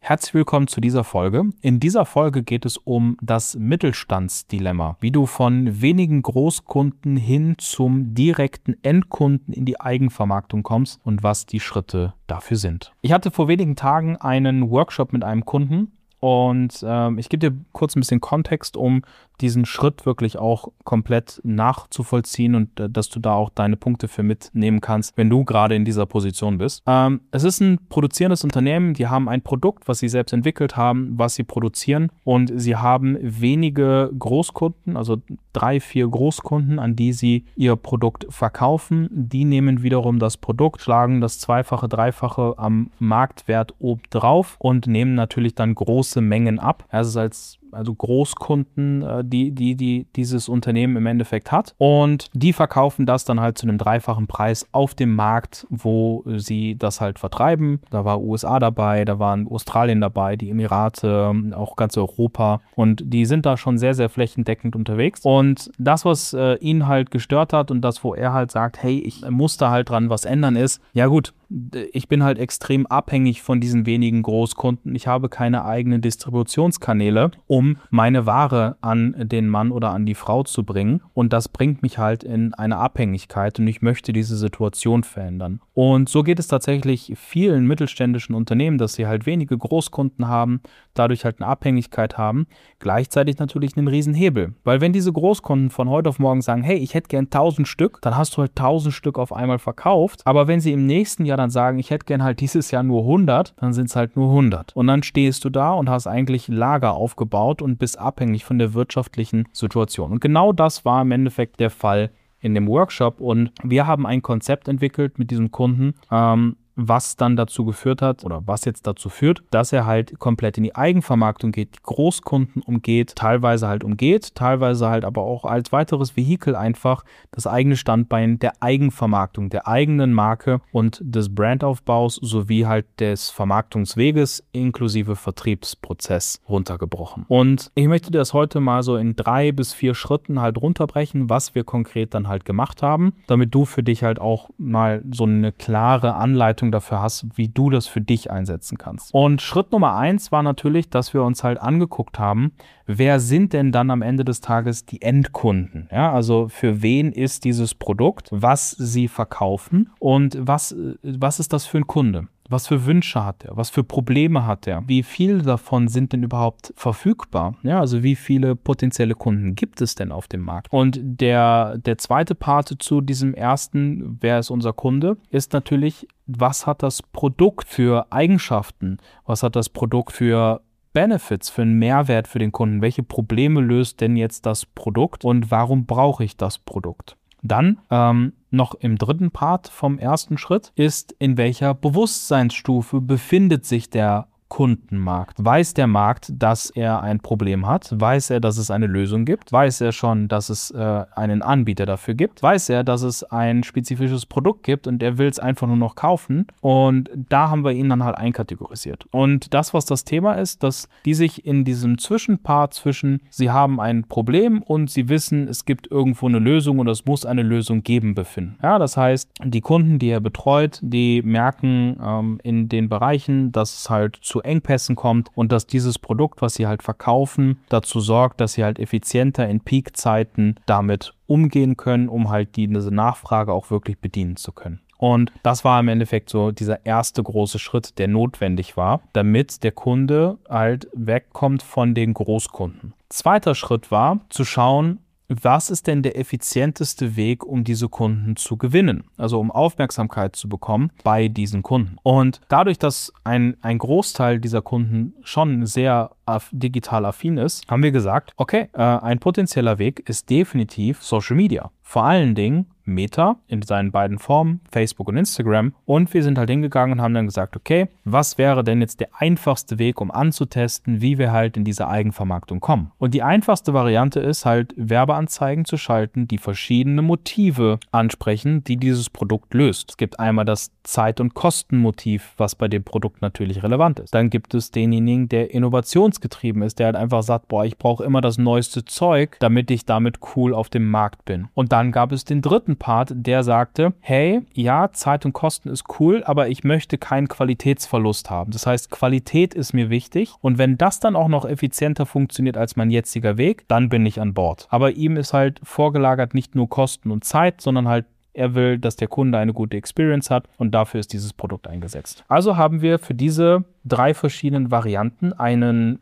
Herzlich willkommen zu dieser Folge. In dieser Folge geht es um das Mittelstandsdilemma, wie du von wenigen Großkunden hin zum direkten Endkunden in die Eigenvermarktung kommst und was die Schritte dafür sind. Ich hatte vor wenigen Tagen einen Workshop mit einem Kunden und ich gebe dir kurz ein bisschen Kontext, um diesen Schritt wirklich auch komplett nachzuvollziehen und dass du da auch deine Punkte für mitnehmen kannst, wenn du gerade in dieser Position bist. Es ist ein produzierendes Unternehmen, die haben ein Produkt, was sie selbst entwickelt haben, was sie produzieren und sie haben wenige Großkunden, also 3-4 Großkunden, an die sie ihr Produkt verkaufen. Die nehmen wiederum das Produkt, schlagen das Zweifache, Dreifache am Marktwert obendrauf und nehmen natürlich dann große Mengen ab. Es ist also Großkunden, die dieses Unternehmen im Endeffekt hat. Und die verkaufen das dann halt zu einem dreifachen Preis auf dem Markt, wo sie das halt vertreiben. Da war USA dabei, da waren Australien dabei, die Emirate, auch ganz Europa. Und die sind da schon sehr, sehr flächendeckend unterwegs. Und das, was ihn halt gestört hat und das, wo er halt sagt, hey, ich muss da halt dran was ändern, ist, ja gut, ich bin halt extrem abhängig von diesen wenigen Großkunden. Ich habe keine eigenen Distributionskanäle, um meine Ware an den Mann oder an die Frau zu bringen. Und das bringt mich halt in eine Abhängigkeit und ich möchte diese Situation verändern. Und so geht es tatsächlich vielen mittelständischen Unternehmen, dass sie halt wenige Großkunden haben, dadurch halt eine Abhängigkeit haben, gleichzeitig natürlich einen Riesenhebel. Weil wenn diese Großkunden von heute auf morgen sagen, hey, ich hätte gern 1000 Stück, dann hast du halt 1000 Stück auf einmal verkauft. Aber wenn sie im nächsten Jahr dann sagen, ich hätte gern halt dieses Jahr nur 100, dann sind es halt nur 100. Und dann stehst du da und hast eigentlich Lager aufgebaut und bist abhängig von der wirtschaftlichen Situation. Und genau das war im Endeffekt der Fall in dem Workshop. Und wir haben ein Konzept entwickelt mit diesem Kunden, was dann dazu geführt hat oder was jetzt dazu führt, dass er halt komplett in die Eigenvermarktung geht, die Großkunden teilweise halt aber auch als weiteres Vehikel einfach das eigene Standbein der Eigenvermarktung, der eigenen Marke und des Brandaufbaus sowie halt des Vermarktungsweges inklusive Vertriebsprozess runtergebrochen. Und ich möchte dir das heute mal so in 3 bis 4 Schritten halt runterbrechen, was wir konkret dann halt gemacht haben, damit du für dich halt auch mal so eine klare Anleitung dafür hast, wie du das für dich einsetzen kannst. Und Schritt Nummer 1 war natürlich, dass wir uns halt angeguckt haben, wer sind denn dann am Ende des Tages die Endkunden? Ja, also für wen ist dieses Produkt, was sie verkaufen und was ist das für ein Kunde? Was für Wünsche hat er? Was für Probleme hat er? Wie viele davon sind denn überhaupt verfügbar? Ja, also wie viele potenzielle Kunden gibt es denn auf dem Markt? Und der zweite Part zu diesem ersten, wer ist unser Kunde, ist natürlich, was hat das Produkt für Eigenschaften? Was hat das Produkt für Benefits, für einen Mehrwert für den Kunden? Welche Probleme löst denn jetzt das Produkt und warum brauche ich das Produkt? Dann noch im dritten Part vom ersten Schritt ist, in welcher Bewusstseinsstufe befindet sich der Kundenmarkt. Weiß der Markt, dass er ein Problem hat? Weiß er, dass es eine Lösung gibt? Weiß er schon, dass es einen Anbieter dafür gibt? Weiß er, dass es ein spezifisches Produkt gibt und er will es einfach nur noch kaufen? Und da haben wir ihn dann halt einkategorisiert. Und das, was das Thema ist, dass die sich in diesem Zwischenpart zwischen, sie haben ein Problem und sie wissen, es gibt irgendwo eine Lösung und es muss eine Lösung geben, befinden. Ja, das heißt, die Kunden, die er betreut, die merken in den Bereichen, dass es halt zu Engpässen kommt und dass dieses Produkt, was sie halt verkaufen, dazu sorgt, dass sie halt effizienter in Peakzeiten damit umgehen können, um halt diese Nachfrage auch wirklich bedienen zu können. Und das war im Endeffekt so dieser erste große Schritt, der notwendig war, damit der Kunde halt wegkommt von den Großkunden. Zweiter Schritt war, zu schauen, was ist denn der effizienteste Weg, um diese Kunden zu gewinnen? Also um Aufmerksamkeit zu bekommen bei diesen Kunden. Und dadurch, dass ein Großteil dieser Kunden schon sehr digital affin ist, haben wir gesagt, okay, ein potenzieller Weg ist definitiv Social Media. Vor allen Dingen Meta in seinen beiden Formen, Facebook und Instagram. Und wir sind halt hingegangen und haben dann gesagt, okay, was wäre denn jetzt der einfachste Weg, um anzutesten, wie wir halt in diese Eigenvermarktung kommen? Und die einfachste Variante ist halt, Werbeanzeigen zu schalten, die verschiedene Motive ansprechen, die dieses Produkt löst. Es gibt einmal das Zeit- und Kostenmotiv, was bei dem Produkt natürlich relevant ist. Dann gibt es denjenigen, der innovationsgetrieben ist, der halt einfach sagt, boah, ich brauche immer das neueste Zeug, damit ich damit cool auf dem Markt bin. Und dann Dann gab es den dritten Part, der sagte, hey, ja, Zeit und Kosten ist cool, aber ich möchte keinen Qualitätsverlust haben. Das heißt, Qualität ist mir wichtig und wenn das dann auch noch effizienter funktioniert als mein jetziger Weg, dann bin ich an Bord. Aber ihm ist halt vorgelagert nicht nur Kosten und Zeit, sondern halt er will, dass der Kunde eine gute Experience hat und dafür ist dieses Produkt eingesetzt. Also haben wir für diese 3 verschiedenen Varianten eine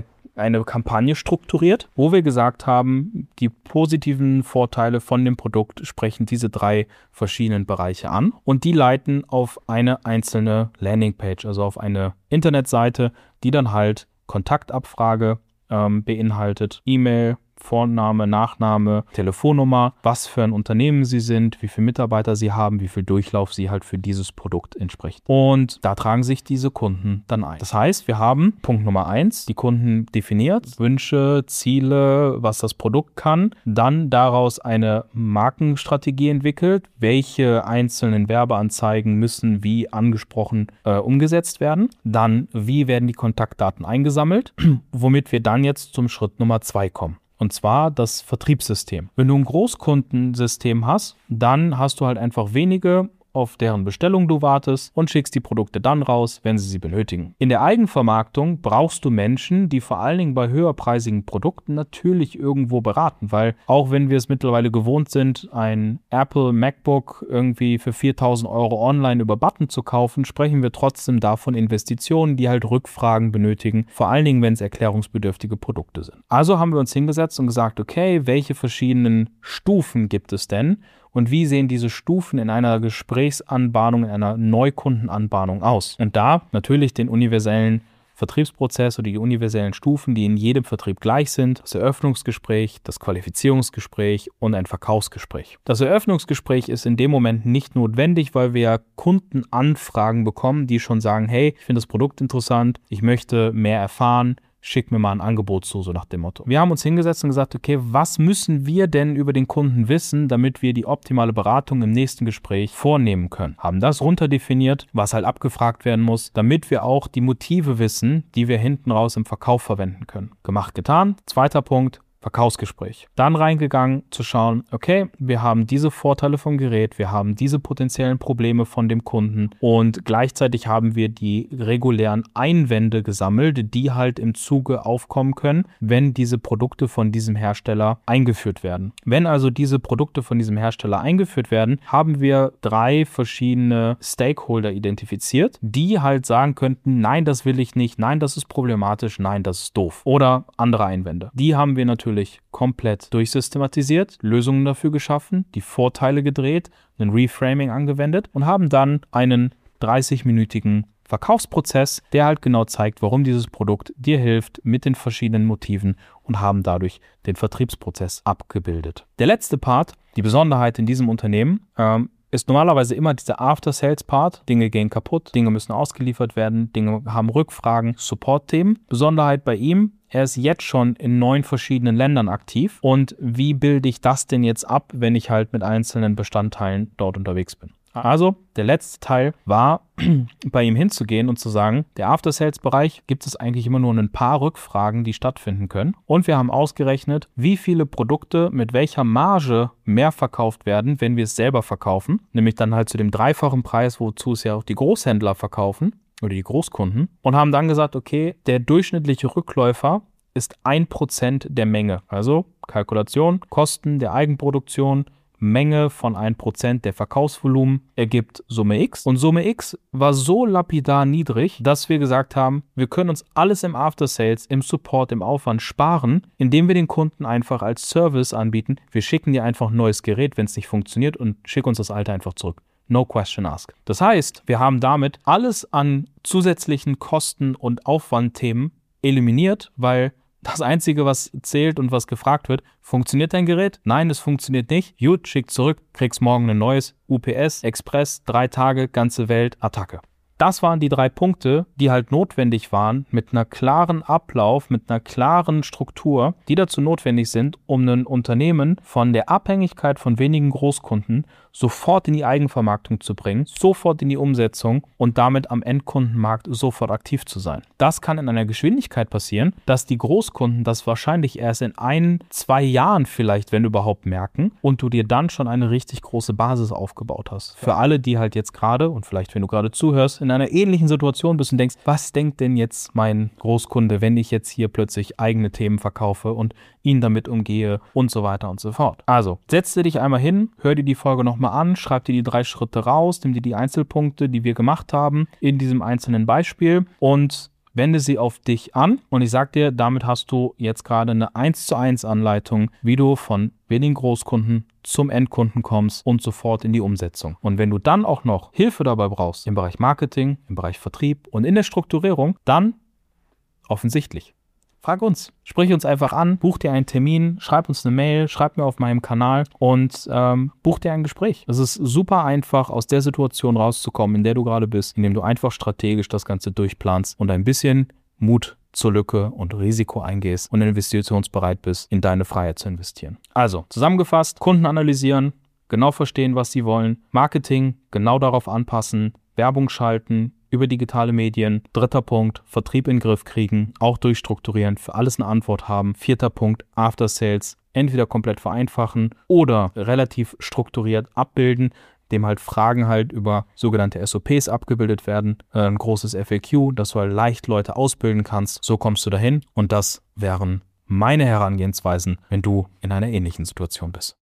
Kampagne strukturiert, wo wir gesagt haben, die positiven Vorteile von dem Produkt sprechen diese 3 verschiedenen Bereiche an und die leiten auf eine einzelne Landingpage, also auf eine Internetseite, die dann halt Kontaktabfrage beinhaltet, E-Mail, Vorname, Nachname, Telefonnummer, was für ein Unternehmen Sie sind, wie viele Mitarbeiter Sie haben, wie viel Durchlauf Sie halt für dieses Produkt entsprechen. Und da tragen sich diese Kunden dann ein. Das heißt, wir haben Punkt Nummer 1, die Kunden definiert, Wünsche, Ziele, was das Produkt kann, dann daraus eine Markenstrategie entwickelt, welche einzelnen Werbeanzeigen müssen wie angesprochen umgesetzt werden, dann wie werden die Kontaktdaten eingesammelt, womit wir dann jetzt zum Schritt Nummer 2 kommen. Und zwar das Vertriebssystem. Wenn du ein Großkundensystem hast, dann hast du halt einfach wenige, auf deren Bestellung du wartest und schickst die Produkte dann raus, wenn sie benötigen. In der Eigenvermarktung brauchst du Menschen, die vor allen Dingen bei höherpreisigen Produkten natürlich irgendwo beraten, weil auch wenn wir es mittlerweile gewohnt sind, ein Apple MacBook irgendwie für 4.000 € online über Button zu kaufen, sprechen wir trotzdem davon Investitionen, die halt Rückfragen benötigen, vor allen Dingen, wenn es erklärungsbedürftige Produkte sind. Also haben wir uns hingesetzt und gesagt, okay, welche verschiedenen Stufen gibt es denn? Und wie sehen diese Stufen in einer Gesprächsanbahnung, in einer Neukundenanbahnung aus? Und da natürlich den universellen Vertriebsprozess oder die universellen Stufen, die in jedem Vertrieb gleich sind. Das Eröffnungsgespräch, das Qualifizierungsgespräch und ein Verkaufsgespräch. Das Eröffnungsgespräch ist in dem Moment nicht notwendig, weil wir ja Kundenanfragen bekommen, die schon sagen, hey, ich finde das Produkt interessant, ich möchte mehr erfahren, schick mir mal ein Angebot zu, so nach dem Motto. Wir haben uns hingesetzt und gesagt, okay, was müssen wir denn über den Kunden wissen, damit wir die optimale Beratung im nächsten Gespräch vornehmen können? Haben das runterdefiniert, was halt abgefragt werden muss, damit wir auch die Motive wissen, die wir hinten raus im Verkauf verwenden können. Gemacht, getan. Zweiter Punkt. Verkaufsgespräch. Dann reingegangen zu schauen, okay, wir haben diese Vorteile vom Gerät, wir haben diese potenziellen Probleme von dem Kunden und gleichzeitig haben wir die regulären Einwände gesammelt, die halt im Zuge aufkommen können, wenn diese Produkte von diesem Hersteller eingeführt werden. Wenn also diese Produkte von diesem Hersteller eingeführt werden, haben wir 3 verschiedene Stakeholder identifiziert, die halt sagen könnten, nein, das will ich nicht, nein, das ist problematisch, nein, das ist doof. Oder andere Einwände. Die haben wir natürlich komplett durchsystematisiert, Lösungen dafür geschaffen, die Vorteile gedreht, ein Reframing angewendet und haben dann einen 30-minütigen Verkaufsprozess, der halt genau zeigt, warum dieses Produkt dir hilft mit den verschiedenen Motiven und haben dadurch den Vertriebsprozess abgebildet. Der letzte Part, die Besonderheit in diesem Unternehmen, ist normalerweise immer dieser After-Sales-Part. Dinge gehen kaputt, Dinge müssen ausgeliefert werden, Dinge haben Rückfragen, Support-Themen. Besonderheit bei ihm, er ist jetzt schon in 9 verschiedenen Ländern aktiv. Und wie bilde ich das denn jetzt ab, wenn ich halt mit einzelnen Bestandteilen dort unterwegs bin? Also, der letzte Teil war, bei ihm hinzugehen und zu sagen, der After-Sales-Bereich gibt es eigentlich immer nur ein paar Rückfragen, die stattfinden können. Und wir haben ausgerechnet, wie viele Produkte mit welcher Marge mehr verkauft werden, wenn wir es selber verkaufen. Nämlich dann halt zu dem 3-fachen Preis, wozu es ja auch die Großhändler verkaufen oder die Großkunden. Und haben dann gesagt, okay, der durchschnittliche Rückläufer ist 1% der Menge. Also Kalkulation, Kosten der Eigenproduktion, Menge von 1% der Verkaufsvolumen ergibt Summe X. Und Summe X war so lapidar niedrig, dass wir gesagt haben, wir können uns alles im After-Sales, im Support, im Aufwand sparen, indem wir den Kunden einfach als Service anbieten. Wir schicken dir einfach ein neues Gerät, wenn es nicht funktioniert und schick uns das alte einfach zurück. No question asked. Das heißt, wir haben damit alles an zusätzlichen Kosten- und Aufwandthemen eliminiert, weil das Einzige, was zählt und was gefragt wird, funktioniert dein Gerät? Nein, es funktioniert nicht. Gut, schick zurück, kriegst morgen ein neues. UPS, Express, 3 Tage, ganze Welt, Attacke. Das waren die 3 Punkte, die halt notwendig waren, mit einer klaren Ablauf, mit einer klaren Struktur, die dazu notwendig sind, um ein Unternehmen von der Abhängigkeit von wenigen Großkunden sofort in die Eigenvermarktung zu bringen, sofort in die Umsetzung und damit am Endkundenmarkt sofort aktiv zu sein. Das kann in einer Geschwindigkeit passieren, dass die Großkunden das wahrscheinlich erst in 1-2 Jahren vielleicht, wenn überhaupt, merken und du dir dann schon eine richtig große Basis aufgebaut hast. Für alle, die halt jetzt gerade und vielleicht, wenn du gerade zuhörst, in einer ähnlichen Situation bist und denkst, was denkt denn jetzt mein Großkunde, wenn ich jetzt hier plötzlich eigene Themen verkaufe und ihn damit umgehe und so weiter und so fort. Also, setz dich einmal hin, hör dir die Folge nochmal an, schreib dir die 3 Schritte raus, nimm dir die Einzelpunkte, die wir gemacht haben, in diesem einzelnen Beispiel und wende sie auf dich an. Und ich sag dir, damit hast du jetzt gerade eine 1:1 Anleitung, wie du von wenigen Großkunden zum Endkunden kommst und sofort in die Umsetzung. Und wenn du dann auch noch Hilfe dabei brauchst, im Bereich Marketing, im Bereich Vertrieb und in der Strukturierung, dann offensichtlich. Frag uns, sprich uns einfach an, buch dir einen Termin, schreib uns eine Mail, schreib mir auf meinem Kanal und buch dir ein Gespräch. Es ist super einfach, aus der Situation rauszukommen, in der du gerade bist, indem du einfach strategisch das Ganze durchplanst und ein bisschen Mut zur Lücke und Risiko eingehst und investitionsbereit bist, in deine Freiheit zu investieren. Also, zusammengefasst, Kunden analysieren, genau verstehen, was sie wollen, Marketing genau darauf anpassen, Werbung schalten, über digitale Medien. 3. Punkt, Vertrieb in den Griff kriegen, auch durchstrukturieren, für alles eine Antwort haben. 4. Punkt, After Sales, entweder komplett vereinfachen oder relativ strukturiert abbilden, dem halt Fragen halt über sogenannte SOPs abgebildet werden. Ein großes FAQ, dass du halt leicht Leute ausbilden kannst. So kommst du dahin und das wären meine Herangehensweisen, wenn du in einer ähnlichen Situation bist.